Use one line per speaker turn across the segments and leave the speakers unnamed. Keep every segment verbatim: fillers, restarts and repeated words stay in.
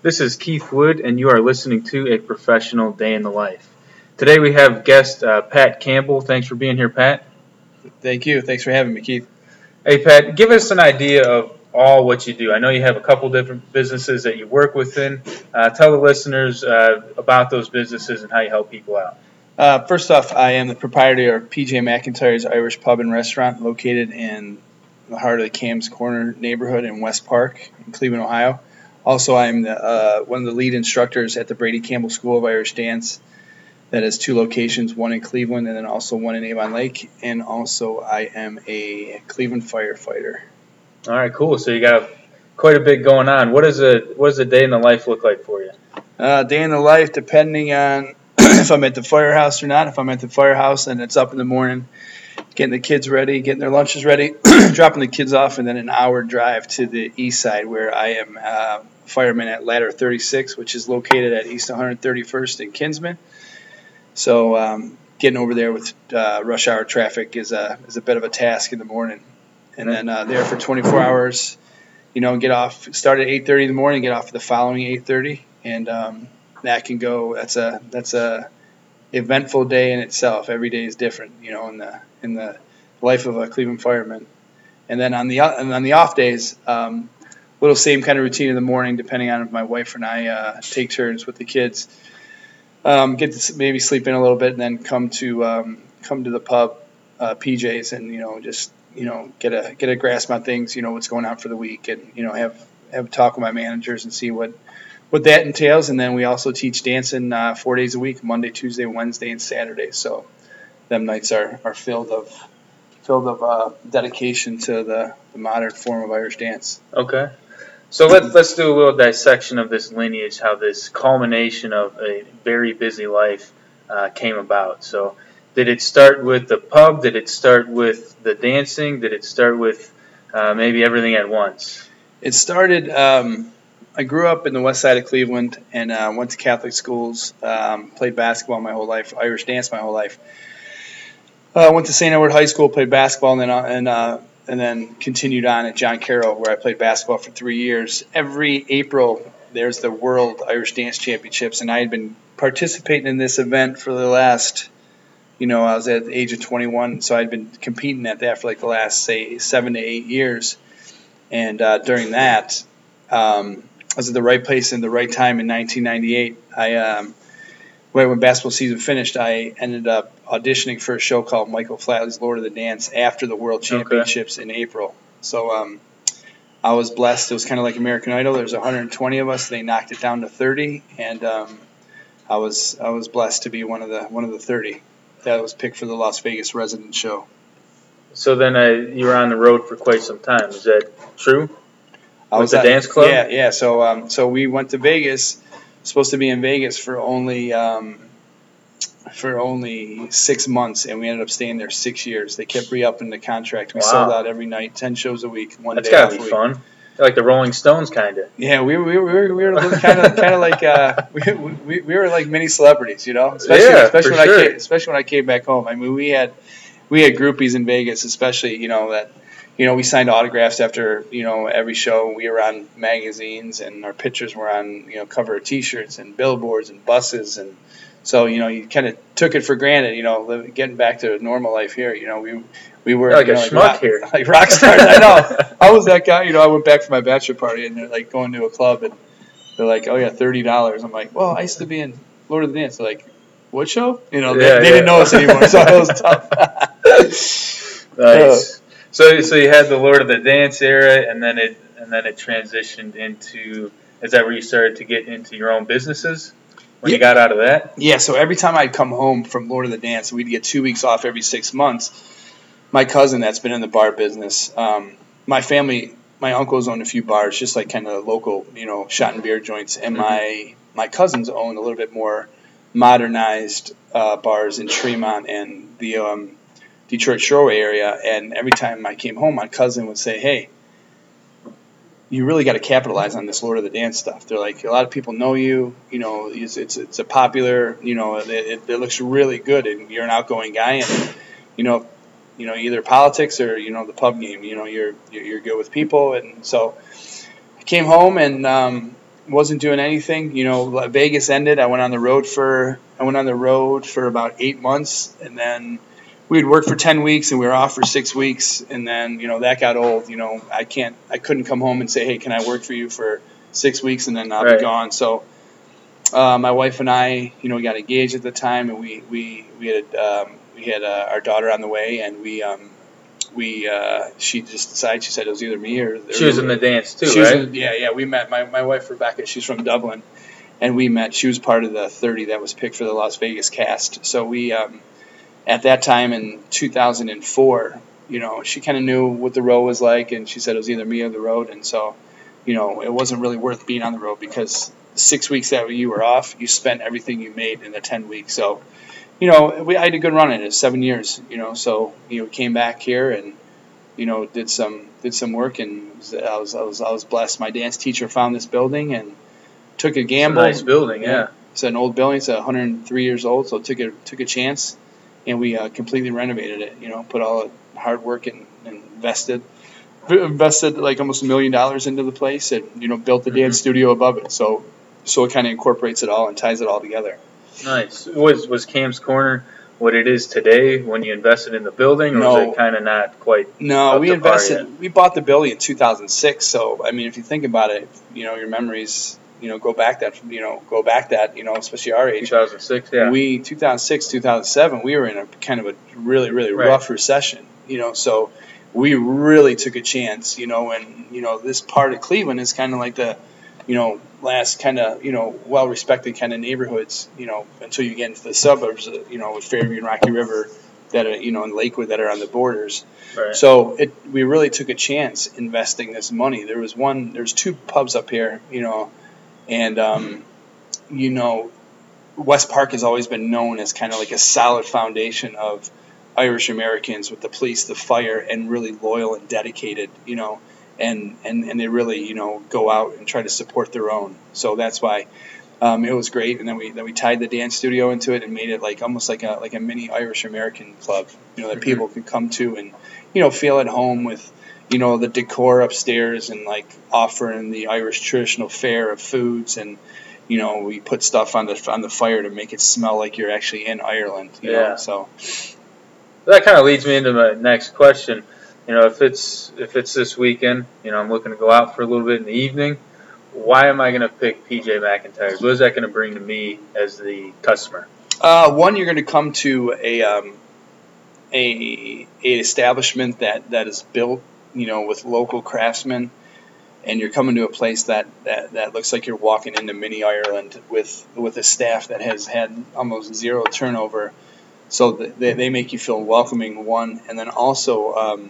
This is Keith Wood, and you are listening to A Professional Day in the Life. Today we have guest uh, Pat Campbell. Thanks for being here, Pat.
Thank you. Thanks for having me, Keith.
Hey, Pat, give us an idea of all what you do. I know you have a couple different businesses that you work within. Uh, tell the listeners uh, about those businesses and how you help people out.
Uh, first off, I am the proprietor of P J McIntyre's Irish Pub and Restaurant, located in the heart of the Cam's Corner neighborhood in West Park in Cleveland, Ohio. Also, I'm the, uh, one of the lead instructors at the Brady Campbell School of Irish Dance. That has two locations, one in Cleveland and then also one in Avon Lake. And also, I am a Cleveland firefighter.
All right, cool. So you got quite a bit going on. What is a what does a day in the life look like for you?
Uh, day in the life, depending on if I'm at the firehouse or not. If I'm at the firehouse and it's up in the morning, getting the kids ready, getting their lunches ready, dropping the kids off, and then an hour drive to the east side where I am uh, fireman at Ladder thirty-six, which is located at East one hundred thirty-first in Kinsman. So um, getting over there with uh, rush hour traffic is a is a bit of a task in the morning, and then uh, there for twenty-four hours. You know, get off. Start at eight thirty in the morning. Get off the following eight thirty, and um, that can go. That's a that's a eventful day in itself. Every day is different. You know, in the in the life of a Cleveland fireman. And then on the and on the off days, um, little same kind of routine in the morning, depending on if my wife and I uh, take turns with the kids. Um, get to maybe sleep in a little bit, and then come to um, come to the pub, uh, P J's, and you know just you know get a get a grasp on things, you know what's going on for the week, and you know have have a talk with my managers and see what what that entails. And then we also teach dancing uh, four days a week, Monday, Tuesday, Wednesday, and Saturday. So them nights are, are filled of filled of uh, dedication to the, the modern form of Irish dance.
Okay. So let's let's do a little dissection of this lineage, how this culmination of a very busy life uh, came about. So did it start with the pub? Did it start with the dancing? Did it start with uh, maybe everything at once?
It started, um, I grew up in the west side of Cleveland and uh, went to Catholic schools, um, played basketball my whole life, Irish dance my whole life. I uh, went to Saint Edward High School, played basketball, and then uh, and uh, and then continued on at John Carroll, where I played basketball for three years. Every April, there's the World Irish Dance Championships, and I had been participating in this event for the last, you know, I was at the age of twenty-one, so I'd been competing at that for like the last, say, seven to eight years. And uh, during that, um, I was at the right place in the right time in nineteen ninety-eight. I um, Right when basketball season finished, I ended up auditioning for a show called Michael Flatley's Lord of the Dance after the World Championships okay. in April. So um, I was blessed. It was kind of like American Idol. There was one hundred twenty of us. They knocked it down to thirty, and um, I was I was blessed to be one of the one of the thirty that was picked for the Las Vegas resident show.
So then uh, you were on the road for quite some time. Is that true?
I was
at the dance club.
Yeah, yeah. So um, so we went to Vegas. Supposed to be in Vegas for only um, for only six months, and we ended up staying there six years. They kept re-upping the contract. We
wow.
sold out every night, ten shows a week, one
That's
day off a week.
That's gotta be fun. Like the Rolling Stones, kind of.
Yeah, we we were we were kind of kind of like uh, we, we we were like mini celebrities, you know. Especially
yeah,
especially
for
when
sure.
I came, especially when I came back home. I mean, we had we had groupies in Vegas, especially you know that. You know, we signed autographs after, you know, every show. We were on magazines, and our pictures were on, you know, cover of T-shirts and billboards and buses. And so, you know, you kind of took it for granted, you know, living, getting back to normal life here. You know, we we were
like
you
a
know,
schmuck
like rock,
here.
Like rock stars. I know. I was that guy. You know, I went back for my bachelor party, and they're like going to a club, and they're like, oh, yeah, thirty dollars. I'm like, well, I used to be in Lord of the Dance. They're like, what show? You know, they,
yeah,
they
yeah.
didn't know us anymore, so it was tough.
Nice. So, so you had the Lord of the Dance era, and then it and then it transitioned into. Is that where you started to get into your own businesses when
yeah.
you got out of that?
Yeah. So every time I'd come home from Lord of the Dance, we'd get two weeks off every six months. My cousin, that's been in the bar business. Um, my family, my uncles owned a few bars, just like kind of local, you know, shot and beer joints, and mm-hmm. my my cousins owned a little bit more modernized uh, bars in Tremont and the. Um, Detroit Shoreway area, and every time I came home, my cousin would say, hey, you really got to capitalize on this Lord of the Dance stuff. They're like, a lot of people know you, you know, it's it's, it's a popular, you know, it, it, it looks really good, and you're an outgoing guy, and, you know, you know, either politics or, you know, the pub game, you know, you're you're good with people. And so I came home, and um, wasn't doing anything. You know, Vegas ended. I went on the road for I went on the road for about eight months, and then we would work for ten weeks, and we were off for six weeks, and then you know that got old. You know, I can't, I couldn't come home and say, hey, can I work for you for six weeks and then I'll
Right.
be gone. So uh, my wife and I, you know, we got engaged at the time, and we we we had um, we had uh, our daughter on the way, and we. Um, We uh, she just decided, she said it was either me or
She was in the dance too,
she was
right?
in- yeah, yeah. We met my, my wife Rebecca. She's from Dublin, and we met. She was part of the thirty that was picked for the Las Vegas cast. So we, um, at that time in two thousand four, you know, she kind of knew what the road was like, and she said it was either me or the road. And so, you know, it wasn't really worth being on the road because the six weeks that you were off, you spent everything you made in the ten weeks. So, you know, we I had a good run in it, seven years. You know, so you know, came back here and. You know, did some did some work, and I was I was I was blessed. My dance teacher found this building and took a gamble.
It's a nice building, yeah.
It's an old building. It's one hundred three years old, so took a took a chance, and we uh, completely renovated it. You know, put all the hard work and, and invested invested like almost a million dollars into the place, and you know, built the
Mhm.
dance studio above it. So so it kind of incorporates it all and ties it all together.
Nice. Was was Cam's Corner what it is today when you invested in the building, or
No.
was it kind of not quite?
No,
Up
we
to par
invested.
yet.
We bought the building in two thousand six. So I mean, if you think about it, you know, your memories, you know, go back that, you know, go back that, you know, especially our age.
two thousand six, yeah.
We two thousand six, two thousand seven, we were in a kind of a really, really
Right.
rough recession. You know, so we really took a chance. You know, and you know, this part of Cleveland is kind of like the, you know, last kind of, you know, well-respected kind of neighborhoods, you know, until you get into the suburbs, uh, you know, with Fairview and Rocky River that are, you know, in Lakewood that are on the borders.
Right.
So it, we really took a chance investing this money. There was one, there's two pubs up here, you know, and, um, you know, West Park has always been known as kind of like a solid foundation of Irish Americans with the police, the fire, and really loyal and dedicated, you know, and, and, and they really, you know, go out and try to support their own. So that's why um, it was great. And then we then we tied the dance studio into it and made it like almost like a like a mini Irish American club, you know, that
Mhm.
people could come to and, you know, feel at home with, you know, the decor upstairs and like offering the Irish traditional fare of foods, and you know, we put stuff on the on the fire to make it smell like you're actually in Ireland. You
Yeah.
know? So
That kind of leads me into my next question. You know, if it's if it's this weekend, you know, I'm looking to go out for a little bit in the evening. Why am I going to pick P J McIntyre's? What is that going to bring to me as the customer?
Uh, one, you're going to come to a um, a a establishment that, that is built, you know, with local craftsmen, and you're coming to a place that, that, that looks like you're walking into mini Ireland with with a staff that has had almost zero turnover, so they they make you feel welcoming. One, and then also um,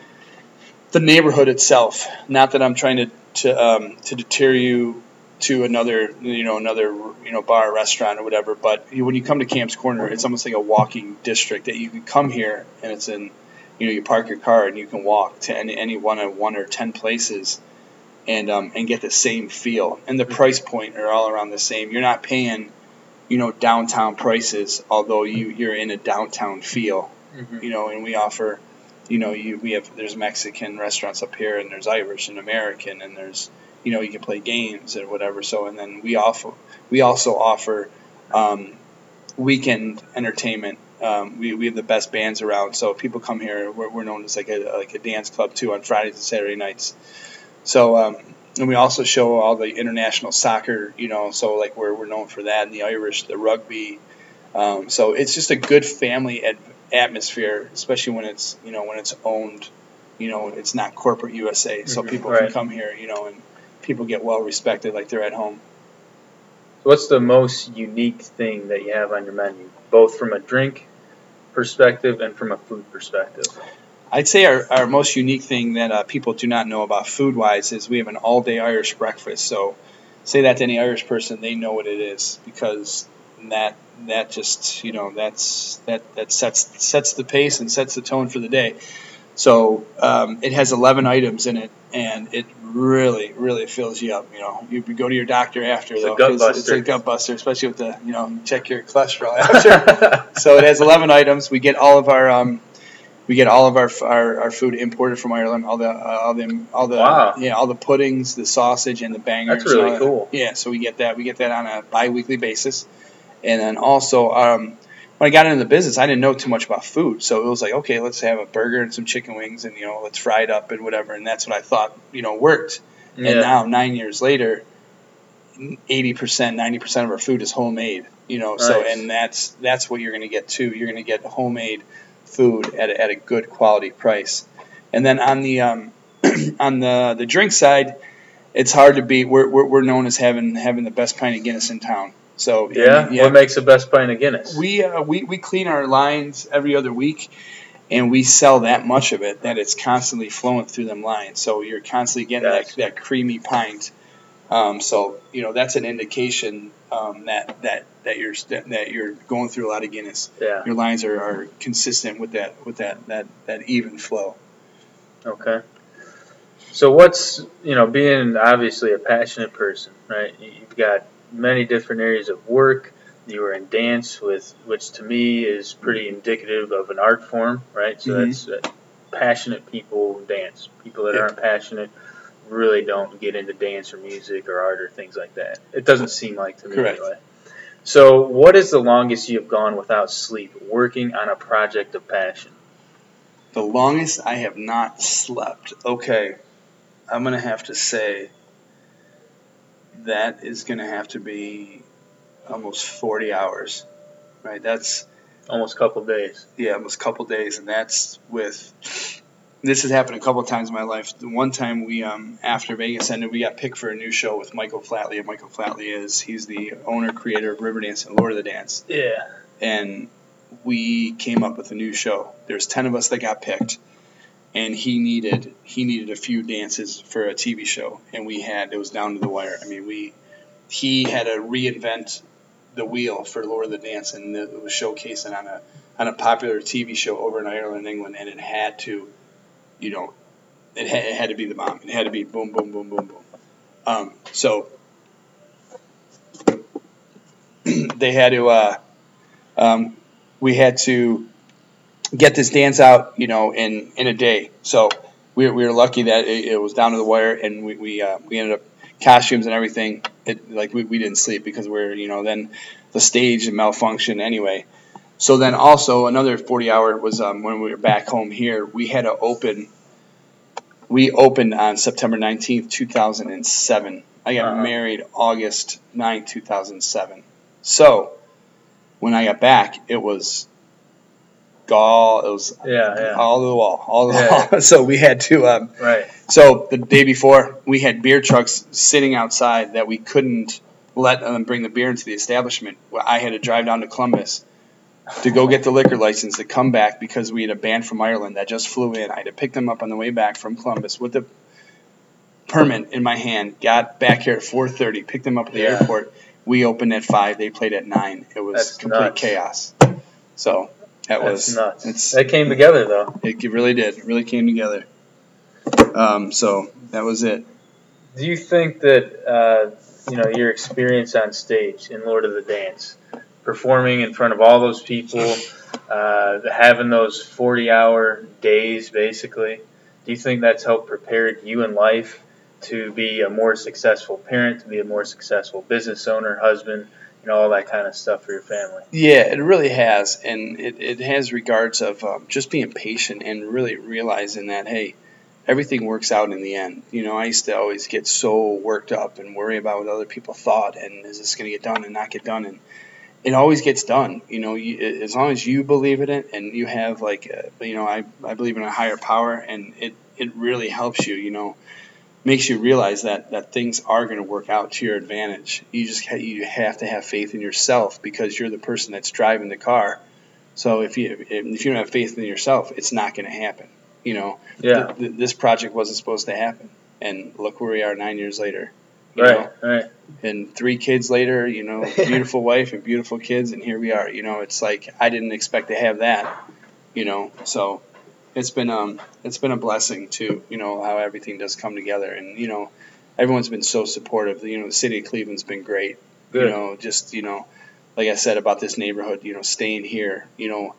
the neighborhood itself. Not that I'm trying to to um, to deter you to another, you know, another, you know, bar or restaurant or whatever. But when you come to Cam's Corner, it's almost like a walking district that you can come here, and it's in, you know, you park your car and you can walk to any, any one of one or ten places, and um, and get the same feel. And the price point are all around the same. You're not paying, you know, downtown prices, although you you're in a downtown feel,
Mm-hmm.
you know. And we offer, you know, you we have there's Mexican restaurants up here, and there's Irish and American, and there's, you know, you can play games or whatever. So, and then we also we also offer um, weekend entertainment. Um, we, we have the best bands around. So people come here. We're, we're known as like a like a dance club too on Fridays and Saturday nights. So um, and we also show all the international soccer. You know, so like we're we're known for that, and the Irish, the rugby. Um, so it's just a good family ad- atmosphere, especially when it's, you know, when it's owned. You know, it's not corporate U S A, so
Mhm,
people
right.
can come here. You know, and people get well respected like they're at home.
So what's the most unique thing that you have on your menu, both from a drink perspective and from a food perspective?
I'd say our, our most unique thing that uh, people do not know about food-wise is we have an all-day Irish breakfast. So say that to any Irish person, they know what it is, because that that just, you know, that's that, that sets sets the pace and sets the tone for the day. So um, it has eleven items in it, and it really, really fills you up. You know, you go to your doctor after,
It's a
though,
gut
'cause
buster.
it's a gut buster, especially with the, you know, check your cholesterol after. So it has eleven items. We get all of our um, We get all of our our, our food imported from Ireland. All the uh, all the all the
Wow.
yeah all the puddings, the sausage, and the bangers.
That's really
and all that.
cool.
Yeah, so we get that we get that on a bi-weekly basis, and then also um, when I got into the business, I didn't know too much about food, so it was like, okay, let's have a burger and some chicken wings, and you know, let's fry it up and whatever, and that's what I thought you know worked.
Yeah.
And now nine years later, eighty percent, ninety percent of our food is homemade. You know, so
Nice.
and that's that's what you're going to get too. You're going to get homemade food at a, at a good quality price. And then on the um, on the the drink side, it's hard to beat. We're, we're we're known as having having the best pint of Guinness in town. So
Yeah?
I mean, yeah,
What makes the best pint of Guinness?
we uh, we we clean our lines every other week, and we sell that much of it that it's constantly flowing through them lines. So you're constantly getting
Gotcha.
that, that creamy pint. Um, so you know that's an indication um, that that that you're that you're going through a lot of Guinness.
Yeah.
Your lines are, are consistent with that with that, that, that even flow.
Okay. So what's, you know, being obviously a passionate person, right? You've got many different areas of work. You were in dance, with which to me is pretty indicative of an art form, right? So
Mhm.
that's uh, passionate people dance. People that
Yeah.
aren't passionate really don't get into dance or music or art or things like that. It doesn't seem like to me
Correct.
anyway. So what is the longest you've gone without sleep working on a project of passion?
The longest I have not slept. Okay, I'm gonna have to say that is gonna have to be almost forty hours, right? That's
Almost a couple days.
yeah, almost a couple days, and that's with. This has happened a couple of times in my life. The one time we, um, after Vegas ended, we got picked for a new show with Michael Flatley. And Michael Flatley is he's the owner creator of Riverdance and Lord of the Dance,
Yeah.
and we came up with a new show. There's ten of us that got picked, and he needed he needed a few dances for a T V show, and we had it was down to the wire. I mean, we he had to reinvent the wheel for Lord of the Dance, and it was showcasing on a on a popular T V show over in Ireland, England, and it had to, you know, it had, it had to be the bomb. It had to be boom, boom, boom, boom, boom. Um, so they had to. Uh, um, we had to get this dance out, you know, in, in a day. So we, we were lucky that it, it was down to the wire, and we we, uh, we ended up costumes and everything. It, like we, we didn't sleep because we we're, you know, then the stage malfunctioned anyway. So then also another forty hour was um, when we were back home here. We had to open. We opened on September nineteenth, two thousand seven. I got
Uh-huh.
married August ninth, two thousand seven. So when I got back, it was all it was
Yeah, yeah.
all to the wall, all to the
Yeah.
wall. So we had to. Um,
Right.
so the day before, we had beer trucks sitting outside that we couldn't let them bring the beer into the establishment. Well, I had to drive down to Columbus to go get the liquor license to come back because we had a band from Ireland that just flew in. I had to pick them up on the way back from Columbus with the permit in my hand. Got back here at four thirty, picked them up at the
Yeah.
airport. We opened at five. They played at nine. It was
That's
complete
nuts.
chaos. So that
That's
was
nuts.
It's,
That came together, though.
it really did. It really came together. Um, so that was it.
Do you think that uh, you know your experience on stage in Lord of the Dance, performing in front of all those people, uh, having those forty-hour days, basically, do you think that's helped prepare you in life to be a more successful parent, to be a more successful business owner, husband, you know, all that kind of stuff for your family?
Yeah, it really has, and it, it has regards of um, just being patient and really realizing that, hey, everything works out in the end. You know, I used to always get so worked up and worry about what other people thought, and is this going to get done and not get done, and it always gets done. You know, you, as long as you believe in it and you have like, a, you know, I, I believe in a higher power, and it, it really helps you, you know, makes you realize that, that things are going to work out to your advantage. You just ha- you have to have faith in yourself because you're the person that's driving the car. So if you if you don't have faith in yourself, it's not going to happen. You know,
Yeah.
th- th- this project wasn't supposed to happen, and look where we are nine years later. You
Right,
know?
right.
And three kids later, you know, beautiful wife and beautiful kids, and here we are. You know, it's like I didn't expect to have that. You know, so it's been um it's been a blessing to, you know, how everything does come together, and you know, everyone's been so supportive. You know, the city of Cleveland's been great.
Good.
You know, just you know, like I said about this neighborhood, you know, staying here. You know,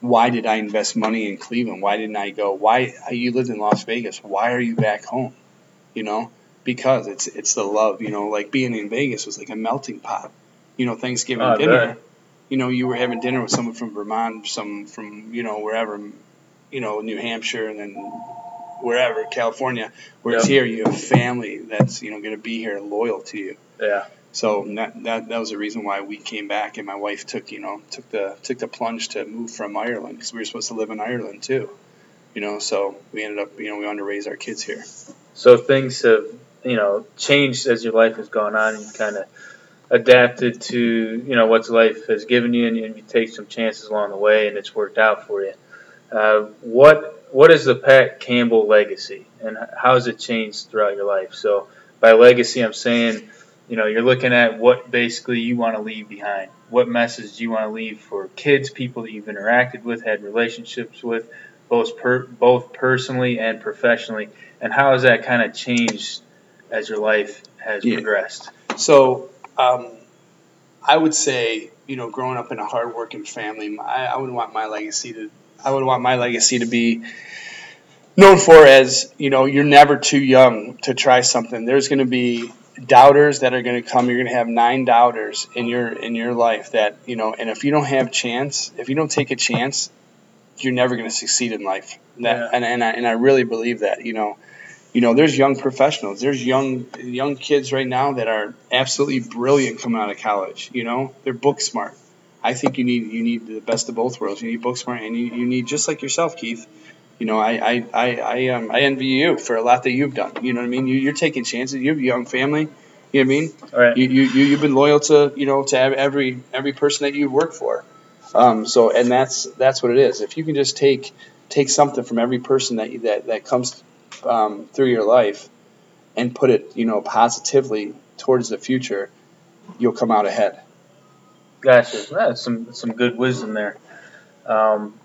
why did I invest money in Cleveland? Why didn't I go? Why you lived in Las Vegas? Why are you back home? You know, because it's it's the love. You know, like being in Vegas was like a melting pot. You know, Thanksgiving
Oh,
dinner.
right.
You know, you were having dinner with someone from Vermont, some from you know wherever, you know, New Hampshire, and then wherever, California. Whereas
Yep.
here, you have family that's you know going to be here, loyal to you.
Yeah.
So that, that that was the reason why we came back, and my wife took you know took the took the plunge to move from Ireland because we were supposed to live in Ireland too, you know. So we ended up you know we wanted to raise our kids here.
So things have, you know, changed as your life has gone on, and you kind of adapted to, you know, what life has given you, and you, and you take some chances along the way, and it's worked out for you. Uh, what what is the Pat Campbell legacy, and how has it changed throughout your life? So by legacy, I'm saying, you know, you're looking at what basically you want to leave behind. What message do you want to leave for kids, people that you've interacted with, had relationships with, both per, both personally and professionally, and how has that kind of changed as your life has
Yeah.
progressed?
So um, I would say you know growing up in a hardworking family, I, I would want my legacy to I would want my legacy to be known for as you know you're never too young to try something. There's going to be doubters that are going to come. You're going to have nine doubters in your in your life that you know, and if you don't have chance, if you don't take a chance, you're never going to succeed in life. That,
Yeah.
and and I, and I really believe that. You know, you know, there's young professionals. There's young young kids right now that are absolutely brilliant coming out of college. You know, they're book smart. I think you need you need the best of both worlds. You need book smart, and you, you need just like yourself, Keith. You know, I I, I, I um I envy you for a lot that you've done. You know what I mean? You, you're taking chances. You have a young family. You know what I mean?
All right.
You, you you you've been loyal to you know to every every person that you've worked for. Um. So and that's that's what it is. If you can just take take something from every person that you, that that comes um, through your life and put it you know positively towards the future, you'll come out ahead.
Gotcha. That's some some good wisdom there. Um,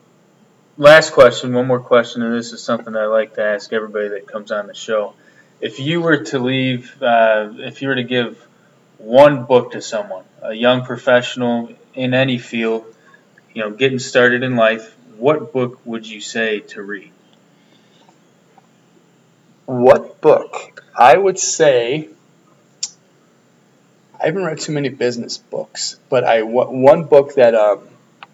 last question, one more question, and this is something I like to ask everybody that comes on the show. If you were to leave, uh, if you were to give one book to someone, a young professional in any field, you know, getting started in life, what book would you say to read?
What book? I would say I haven't read too many business books, but I one book that um,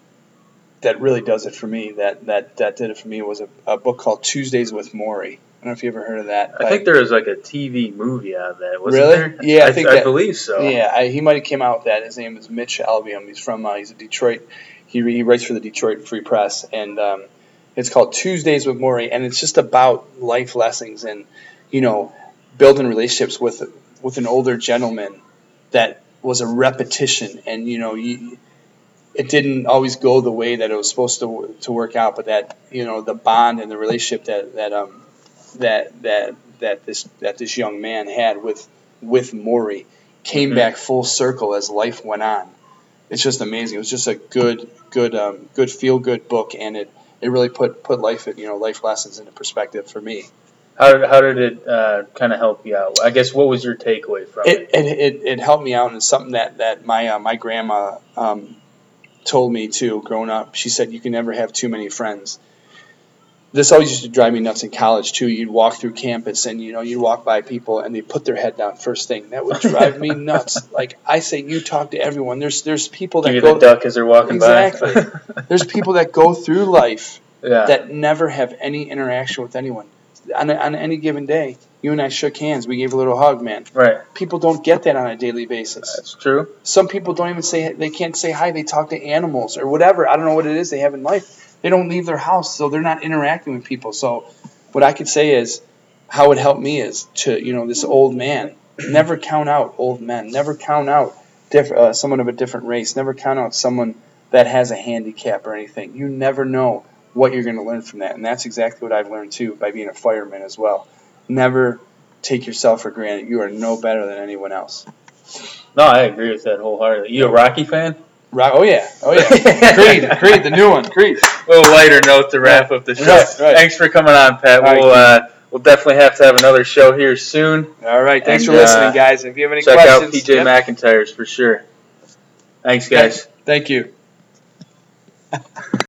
that really does it for me. That that, that did it for me was a, a book called Tuesdays with Maury. I don't know if you ever heard of that.
I think there was like a T V movie out of that. Wasn't
Really?
there?
Yeah, I
I,
think
I
that-
believe so.
Yeah, I, he might have came out with that. His name is Mitch Albium. He's from uh, he's a Detroit. He he writes for the Detroit Free Press, and um, it's called Tuesdays with Maury, and it's just about life lessons and you know building relationships with with an older gentleman that was a repetition, and you know you, it didn't always go the way that it was supposed to to work out, but that you know the bond and the relationship that that um that that that this that this young man had with with Maury came
Mhm.
back full circle as life went on. It's just amazing. It was just a good good um, good feel good book, and it, it really put put life you know life lessons into perspective for me.
How did, how did it uh, kind of help you out? I guess what was your takeaway from it?
It it, it, it helped me out, and it's something that that my uh, my grandma um, told me too. Growing up, she said you can never have too many friends. This always used to drive me nuts in college too. You'd walk through campus, and you know you'd walk by people, and they put their head down first thing. That would drive me nuts. Like I say, you talk to everyone. There's there's people that
Give you
go
the duck as they're walking
exactly.
by.
There's people that go through life
Yeah.
that never have any interaction with anyone. On, a, on any given day, you and I shook hands. We gave a little hug, man.
Right.
People don't get that on a daily basis.
That's true.
Some people don't even say they can't say hi. They talk to animals or whatever. I don't know what it is they have in life. They don't leave their house, so they're not interacting with people. So, what I could say is, how it helped me is to you know this old man. Never count out old men. Never count out diff- uh, someone of a different race. Never count out someone that has a handicap or anything. You never know what you're going to learn from that, and that's exactly what I've learned too by being a fireman as well. Never take yourself for granted. You are no better than anyone else.
No, I agree with that wholeheartedly. You a Rocky fan?
Right? Oh yeah, oh yeah. Creed, Creed, the new one, Creed.
A little lighter note to wrap up the show.
Right, right.
Thanks for coming on, Pat.
All right,
We'll uh, we'll definitely have to have another show here soon.
All right, thanks
And,
for listening,
uh,
guys. If you have any
Check
questions,
out P J
yep.
McIntyre's for sure. Thanks, guys.
Thank you.